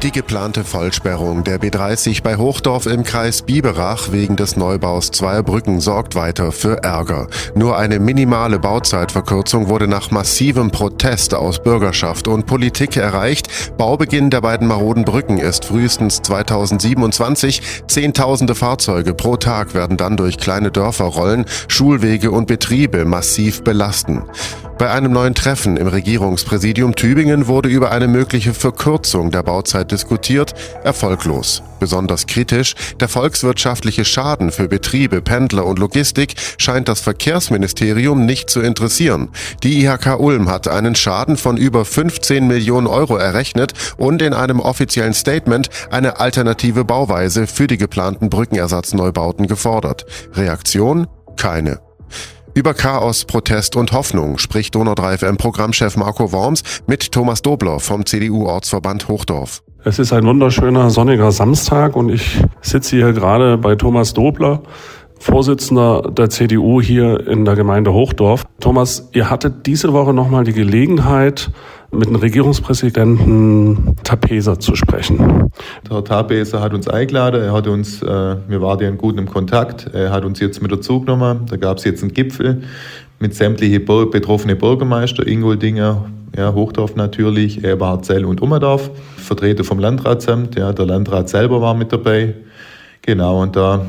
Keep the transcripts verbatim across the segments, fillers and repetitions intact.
Die geplante Vollsperrung der B dreißig bei Hochdorf im Kreis Biberach wegen des Neubaus zweier Brücken sorgt weiter für Ärger. Nur eine minimale Bauzeitverkürzung wurde nach massivem Protest aus Bürgerschaft und Politik erreicht. Baubeginn der beiden maroden Brücken ist frühestens zweitausendsiebenundzwanzig. Zehntausende Fahrzeuge pro Tag werden dann durch kleine Dörfer rollen, Schulwege und Betriebe massiv belasten. Bei einem neuen Treffen im Regierungspräsidium Tübingen wurde über eine mögliche Verkürzung der Bauzeit diskutiert, erfolglos. Besonders kritisch, der volkswirtschaftliche Schaden für Betriebe, Pendler und Logistik scheint das Verkehrsministerium nicht zu interessieren. Die I H K Ulm hat einen Schaden von über fünfzehn Millionen Euro errechnet und in einem offiziellen Statement eine alternative Bauweise für die geplanten Brückenersatzneubauten gefordert. Reaktion? Keine. Über Chaos, Protest und Hoffnung spricht Donau drei F M-Programmchef Marco Worms mit Thomas Dobler vom C D U-Ortsverband Hochdorf. Es ist ein wunderschöner sonniger Samstag und ich sitze hier gerade bei Thomas Dobler, Vorsitzender der C D U hier in der Gemeinde Hochdorf. Thomas, ihr hattet diese Woche nochmal die Gelegenheit, mit dem Regierungspräsidenten Tapeser zu sprechen. Der Tapeser hat uns eingeladen, er hat uns, äh, wir waren ja in gutem Kontakt, er hat uns jetzt mit dazu genommen, da gab es jetzt einen Gipfel mit sämtlichen Bur- betroffenen Bürgermeister, Ingoldinger, ja, Hochdorf natürlich, Eberhardzell und Ummerdorf, Vertreter vom Landratsamt, ja, der Landrat selber war mit dabei, genau, und da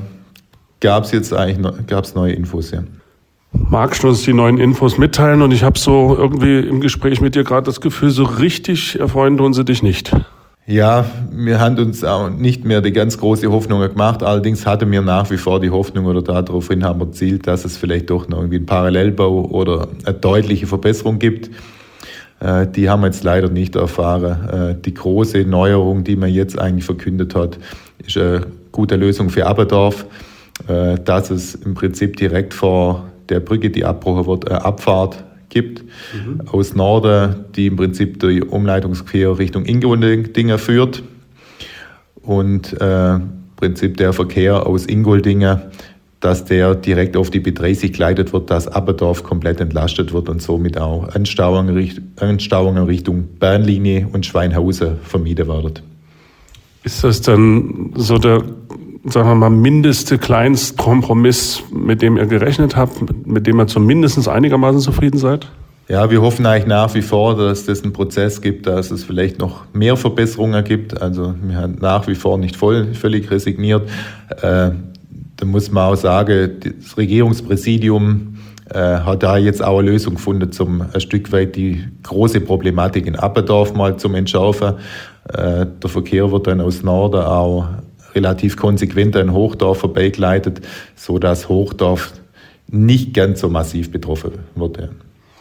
gab es jetzt eigentlich gab's neue Infos, ja. Magst du uns die neuen Infos mitteilen? Und ich habe so irgendwie im Gespräch mit dir gerade das Gefühl, so richtig erfreuen tun sie dich nicht. Ja, wir haben uns auch nicht mehr die ganz große Hoffnung gemacht. Allerdings hatten wir nach wie vor die Hoffnung oder daraufhin haben wir gezielt, dass es vielleicht doch noch irgendwie einen Parallelbau oder eine deutliche Verbesserung gibt. Äh, die haben wir jetzt leider nicht erfahren. Äh, die große Neuerung, die man jetzt eigentlich verkündet hat, ist eine gute Lösung für Aberdorf, äh, dass es im Prinzip direkt vor der Brücke, die abgebrochen wird, eine Abfahrt gibt mhm. aus Norden, die im Prinzip durch Umleitungsquer Richtung Ingoldingen führt und äh, im Prinzip der Verkehr aus Ingoldingen, dass der direkt auf die B dreißig geleitet wird, dass Aberdorf komplett entlastet wird und somit auch Anstauungen, Anstauungen Richtung Bahnlinie und Schweinhausen vermieden werden. Ist das dann so der, sagen wir mal, mindeste Kleinstkompromiss, mit dem ihr gerechnet habt, mit dem ihr zumindest einigermaßen zufrieden seid? Ja, wir hoffen eigentlich nach wie vor, dass das einen Prozess gibt, dass es vielleicht noch mehr Verbesserungen gibt. Also wir haben nach wie vor nicht voll, völlig resigniert. Äh, da muss man auch sagen, das Regierungspräsidium äh, hat da jetzt auch eine Lösung gefunden, um ein Stück weit die große Problematik in Aberdorf mal zum Entschärfen. Äh, der Verkehr wird dann aus Norden auch relativ konsequent an Hochdorf vorbeigeleitet, sodass Hochdorf nicht ganz so massiv betroffen wird. Ja.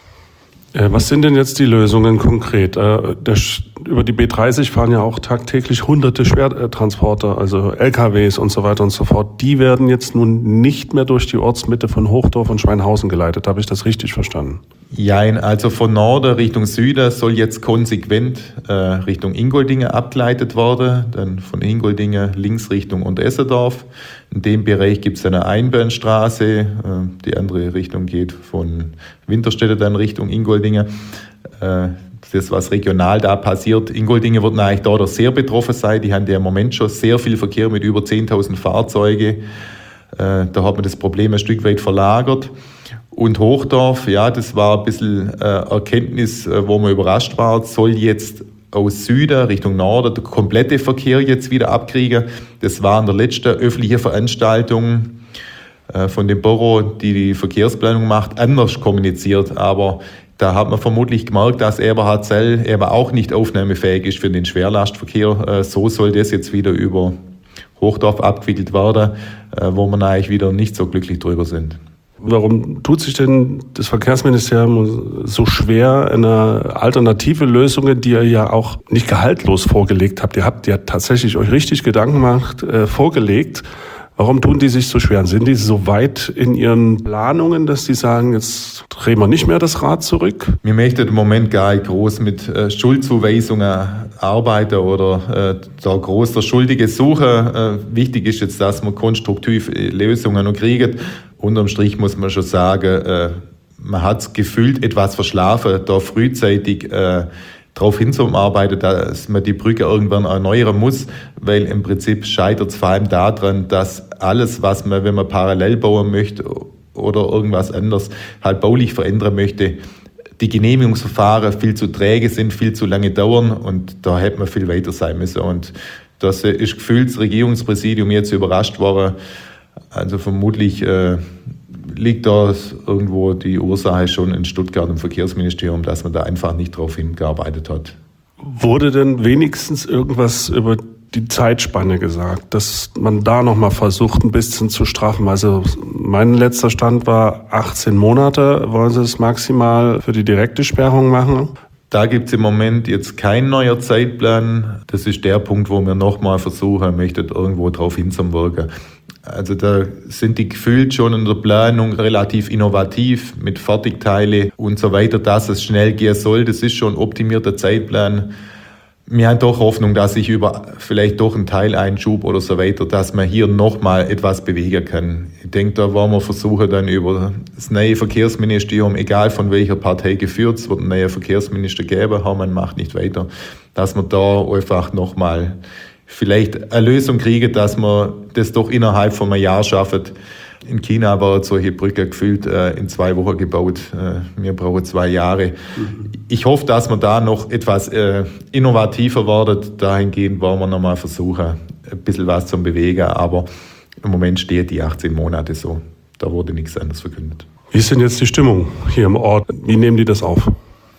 Was sind denn jetzt die Lösungen konkret? Der, über die B dreißig fahren ja auch tagtäglich hunderte Schwertransporter, also L K Ws und so weiter und so fort. Die werden jetzt nun nicht mehr durch die Ortsmitte von Hochdorf und Schweinhausen geleitet. Habe ich das richtig verstanden? Jein, also von Norden Richtung Süden soll jetzt konsequent äh, Richtung Ingoldingen abgeleitet werden, dann von Ingoldingen links Richtung Unteressendorf. In dem Bereich gibt es eine Einbahnstraße, äh, die andere Richtung geht von Winterstedt dann Richtung Ingoldingen. Äh, das, was regional da passiert, Ingoldingen wird eigentlich da sehr betroffen sein. Die haben ja im Moment schon sehr viel Verkehr mit über zehntausend Fahrzeugen. Äh, da hat man das Problem ein Stück weit verlagert. Und Hochdorf, ja, das war ein bisschen äh, Erkenntnis, äh, wo man überrascht war, soll jetzt aus Süden Richtung Norden der komplette Verkehr jetzt wieder abkriegen. Das war in der letzten öffentlichen Veranstaltung äh, von dem Büro, die die Verkehrsplanung macht, anders kommuniziert. Aber da hat man vermutlich gemerkt, dass Eberhardzell eben auch nicht aufnahmefähig ist für den Schwerlastverkehr. Äh, so soll das jetzt wieder über Hochdorf abgewickelt werden, äh, wo wir eigentlich wieder nicht so glücklich drüber sind. Warum tut sich denn das Verkehrsministerium so schwer, eine alternative Lösung, die ihr ja auch nicht gehaltlos vorgelegt habt? Ihr habt ja tatsächlich euch richtig Gedanken gemacht, äh, vorgelegt. Warum tun die sich so schwer? Sind die so weit in ihren Planungen, dass die sagen, jetzt drehen wir nicht mehr das Rad zurück? Wir möchten im Moment gar nicht groß mit äh, Schuldzuweisungen arbeiten oder äh, da groß der Schuldige suchen. Äh, wichtig ist jetzt, dass wir konstruktive Lösungen noch kriegen. Unterm Strich muss man schon sagen, äh, man hat es gefühlt etwas verschlafen, da frühzeitig äh, darauf hinzuarbeiten, dass man die Brücke irgendwann erneuern muss, weil im Prinzip scheitert es vor allem daran, dass alles, was man, wenn man parallel bauen möchte oder irgendwas anderes halt baulich verändern möchte, die Genehmigungsverfahren viel zu träge sind, viel zu lange dauern und da hätte man viel weiter sein müssen. Und das ist gefühlt das Regierungspräsidium jetzt überrascht worden. Also vermutlich äh, liegt da irgendwo die Ursache schon in Stuttgart im Verkehrsministerium, dass man da einfach nicht drauf hingearbeitet hat. Wurde denn wenigstens irgendwas über die Zeitspanne gesagt, dass man da nochmal versucht, ein bisschen zu straffen? Also mein letzter Stand war achtzehn Monate. Wollen Sie es maximal für die direkte Sperrung machen? Da gibt es im Moment jetzt keinen neuen Zeitplan. Das ist der Punkt, wo wir nochmal versuchen möchten, irgendwo drauf hinzuwirken. Also da sind die gefühlt schon in der Planung relativ innovativ mit Fertigteile und so weiter, dass es schnell gehen soll. Das ist schon ein optimierter Zeitplan. Wir haben doch Hoffnung, dass sich über vielleicht doch einen Teileinschub oder so weiter, dass man hier nochmal etwas bewegen kann. Ich denke, da wollen wir versuchen, dann über das neue Verkehrsministerium, egal von welcher Partei geführt, es wird einen neuen Verkehrsminister geben, Hermann macht nicht weiter, dass wir da einfach nochmal vielleicht eine Lösung kriegen, dass wir das doch innerhalb von einem Jahr schaffen. In China war solche Brücke gefühlt äh, in zwei Wochen gebaut. Äh, wir brauchen zwei Jahre. Mhm. Ich hoffe, dass wir da noch etwas äh, innovativer werden. Dahingehend wollen wir nochmal versuchen, ein bisschen was zu bewegen. Aber im Moment steht die achtzehn Monate so. Da wurde nichts anderes verkündet. Wie ist denn jetzt die Stimmung hier im Ort? Wie nehmen die das auf?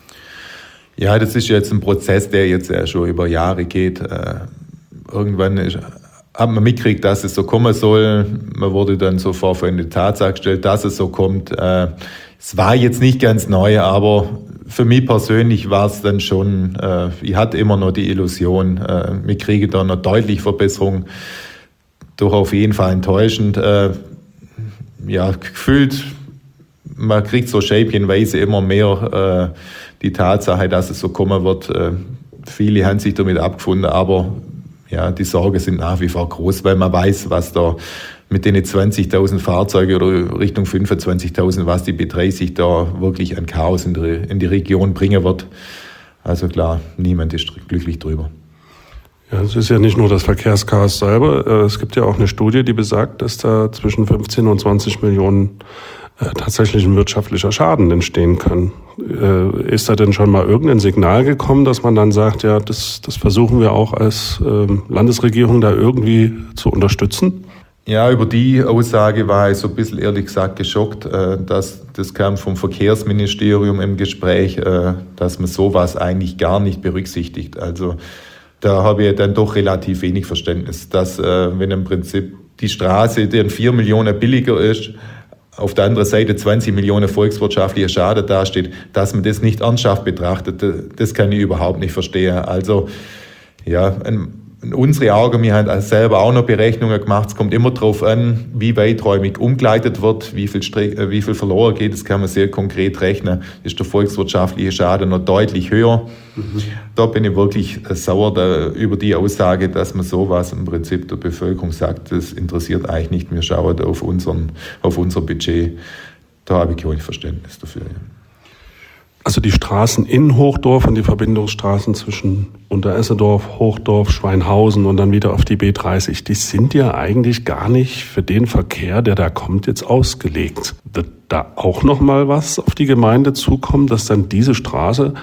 Ja, das ist jetzt ein Prozess, der jetzt äh, schon über Jahre geht. Äh, irgendwann ist hat man mitgekriegt, dass es so kommen soll. Man wurde dann sofort vor eine Tatsache gestellt, dass es so kommt. Äh, es war jetzt nicht ganz neu, aber für mich persönlich war es dann schon, äh, ich hatte immer noch die Illusion, äh, wir kriegen da noch deutlich Verbesserung. Doch auf jeden Fall enttäuschend. Äh, ja, gefühlt, man kriegt so schäbchenweise immer mehr äh, die Tatsache, dass es so kommen wird. Äh, viele haben sich damit abgefunden, aber ja, die Sorgen sind nach wie vor groß, weil man weiß, was da mit den zwanzigtausend Fahrzeugen oder Richtung fünfundzwanzigtausend, was die B dreißig da wirklich an Chaos in die, in die Region bringen wird. Also klar, niemand ist glücklich drüber. Ja, es ist ja nicht nur das Verkehrschaos selber. Es gibt ja auch eine Studie, die besagt, dass da zwischen fünfzehn und zwanzig Millionen äh, tatsächlich ein wirtschaftlicher Schaden entstehen kann. Äh, ist da denn schon mal irgendein Signal gekommen, dass man dann sagt, ja, das, das versuchen wir auch als ähm, Landesregierung da irgendwie zu unterstützen? Ja, über die Aussage war ich so ein bisschen ehrlich gesagt geschockt. Äh, dass, das kam vom Verkehrsministerium im Gespräch, äh, dass man sowas eigentlich gar nicht berücksichtigt. Also da habe ich dann doch relativ wenig Verständnis, dass äh, wenn im Prinzip die Straße, die vier Millionen billiger ist, auf der anderen Seite zwanzig Millionen volkswirtschaftlicher Schaden dasteht, dass man das nicht ernsthaft betrachtet, das kann ich überhaupt nicht verstehen. Also ja, in unsere Augen, wir haben selber auch noch Berechnungen gemacht, es kommt immer darauf an, wie weiträumig umgeleitet wird, wie viel, Stre- wie viel verloren geht, das kann man sehr konkret rechnen, ist der volkswirtschaftliche Schaden noch deutlich höher. Mhm. Da bin ich wirklich sauer da, über die Aussage, dass man sowas im Prinzip der Bevölkerung sagt, das interessiert eigentlich nicht, wir schauen auf, unseren, auf unser Budget. Da habe ich kein Verständnis dafür. Ja. Also die Straßen in Hochdorf und die Verbindungsstraßen zwischen Unteressedorf, Hochdorf, Schweinhausen und dann wieder auf die B dreißig, die sind ja eigentlich gar nicht für den Verkehr, der da kommt, jetzt ausgelegt. Wird da auch noch mal was auf die Gemeinde zukommen, dass dann diese Straße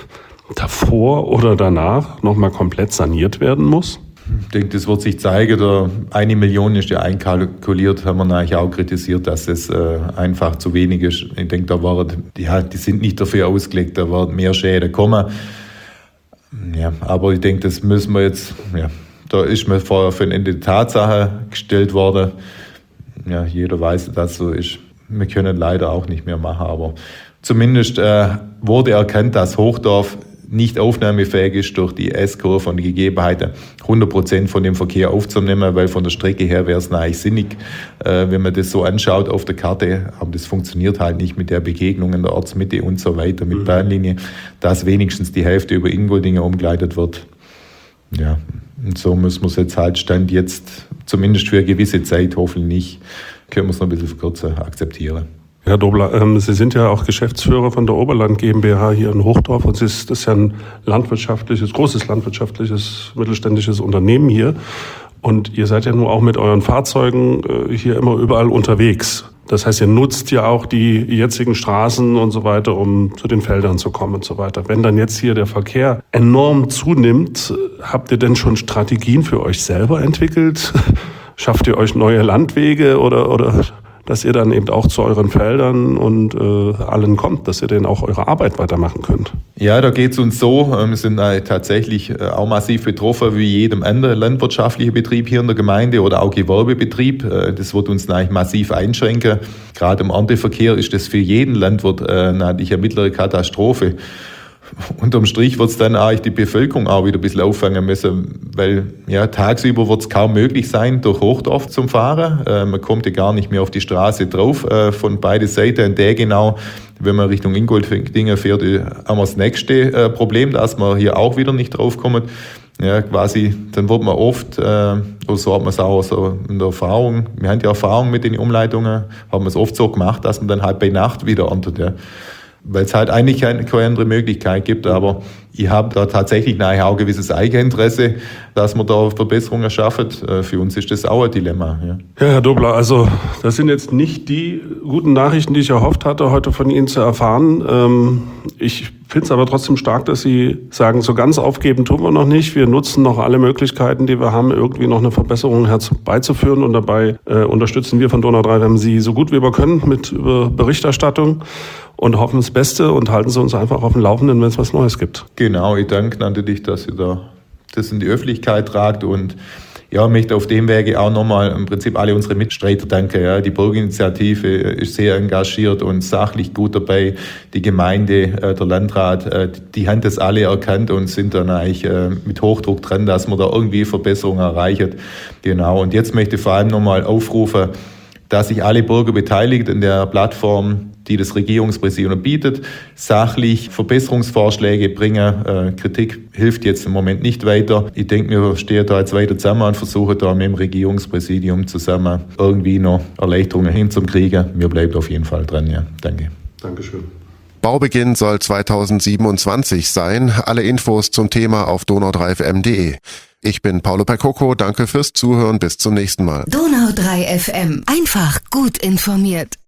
davor oder danach noch mal komplett saniert werden muss? Ich denke, das wird sich zeigen. Der eine Million ist ja einkalkuliert, haben wir eigentlich auch kritisiert, dass es äh, einfach zu wenig ist. Ich denke, da war, ja, die sind nicht dafür ausgelegt, da werden mehr Schäden kommen. Ja, aber ich denke, das müssen wir jetzt, ja, da ist mir vor für ein Ende die Tatsache gestellt worden. Ja, jeder weiß, dass so ist. Wir können leider auch nicht mehr machen, aber zumindest äh, wurde erkannt, dass Hochdorf nicht aufnahmefähig ist durch die S-Kurve und die Gegebenheiten, hundert Prozent von dem Verkehr aufzunehmen, weil von der Strecke her wäre es eigentlich sinnig, äh, wenn man das so anschaut auf der Karte, aber das funktioniert halt nicht mit der Begegnung in der Ortsmitte und so weiter, mit mhm. Bahnlinie, dass wenigstens die Hälfte über Ingoldingen umgeleitet wird. Ja, und so müssen wir es jetzt halt Stand jetzt, zumindest für eine gewisse Zeit, hoffentlich nicht, können wir es noch ein bisschen verkürzen, akzeptieren. Herr Dobler, ähm, Sie sind ja auch Geschäftsführer von der Oberland GmbH hier in Hochdorf und es ist, das ist ja ein landwirtschaftliches, großes landwirtschaftliches, mittelständisches Unternehmen hier und ihr seid ja nun auch mit euren Fahrzeugen äh, hier immer überall unterwegs. Das heißt, ihr nutzt ja auch die jetzigen Straßen und so weiter, um zu den Feldern zu kommen und so weiter. Wenn dann jetzt hier der Verkehr enorm zunimmt, habt ihr denn schon Strategien für euch selber entwickelt? Schafft ihr euch neue Landwege oder, oder dass ihr dann eben auch zu euren Feldern und äh, allen kommt, dass ihr dann auch eure Arbeit weitermachen könnt? Ja, da geht es uns so. Wir sind äh, tatsächlich äh, auch massiv betroffen, wie jedem anderen landwirtschaftlichen Betrieb hier in der Gemeinde oder auch Gewerbebetrieb. Äh, das wird uns natürlich massiv einschränken. Gerade im Ernteverkehr ist das für jeden Landwirt äh, natürlich eine mittlere Katastrophe. Unterm Strich wird es dann eigentlich die Bevölkerung auch wieder ein bisschen auffangen müssen, weil ja, tagsüber wird es kaum möglich sein, durch Hochdorf zum Fahren. Äh, man kommt ja gar nicht mehr auf die Straße drauf äh, von beiden Seiten. Und der genau, wenn man Richtung Ingoldingen fährt, haben wir das nächste äh, Problem, dass man hier auch wieder nicht draufkommt. Ja, quasi, dann wird man oft, äh, oder so hat man es auch so in der Erfahrung, wir haben die Erfahrung mit den Umleitungen, haben wir es oft so gemacht, dass man dann halt bei Nacht wieder erntet. Ja. Weil es halt eigentlich keine, keine andere Möglichkeit gibt, aber ich habe da tatsächlich nachher auch ein gewisses Eigeninteresse, dass man da Verbesserungen schafft. Für uns ist das auch ein Dilemma. Ja, ja Herr Dobler, also das sind jetzt nicht die guten Nachrichten, die ich erhofft hatte, heute von Ihnen zu erfahren. Ähm, ich finde es aber trotzdem stark, dass Sie sagen, so ganz aufgeben tun wir noch nicht. Wir nutzen noch alle Möglichkeiten, die wir haben, irgendwie noch eine Verbesserung herbeizuführen. Und dabei äh, unterstützen wir von Donau drei F M Sie so gut wie wir können mit über Berichterstattung. Und hoffen das Beste und halten Sie uns einfach auf dem Laufenden, wenn es was Neues gibt. Genau, ich danke natürlich, dass ihr da das in die Öffentlichkeit tragt und ja, möchte auf dem Wege auch nochmal im Prinzip alle unsere Mitstreiter danken. Ja. Die Bürgerinitiative ist sehr engagiert und sachlich gut dabei. Die Gemeinde, äh, der Landrat, äh, die haben das alle erkannt und sind dann eigentlich äh, mit Hochdruck dran, dass man da irgendwie Verbesserungen erreicht. Genau, und jetzt möchte ich vor allem nochmal aufrufen, dass sich alle Bürger beteiligen in der Plattform, die das Regierungspräsidium bietet, sachlich Verbesserungsvorschläge bringen. Äh, Kritik hilft jetzt im Moment nicht weiter. Ich denke, wir stehen da jetzt weiter zusammen und versuchen da mit dem Regierungspräsidium zusammen irgendwie noch Erleichterungen hinzukriegen. Wir bleiben auf jeden Fall dran. Ja, danke. Dankeschön. Baubeginn soll zweitausendsiebenundzwanzig sein. Alle Infos zum Thema auf donau drei f m punkt de. Ich bin Paolo Percoco. Danke fürs Zuhören. Bis zum nächsten Mal. Donau drei F M. Einfach gut informiert.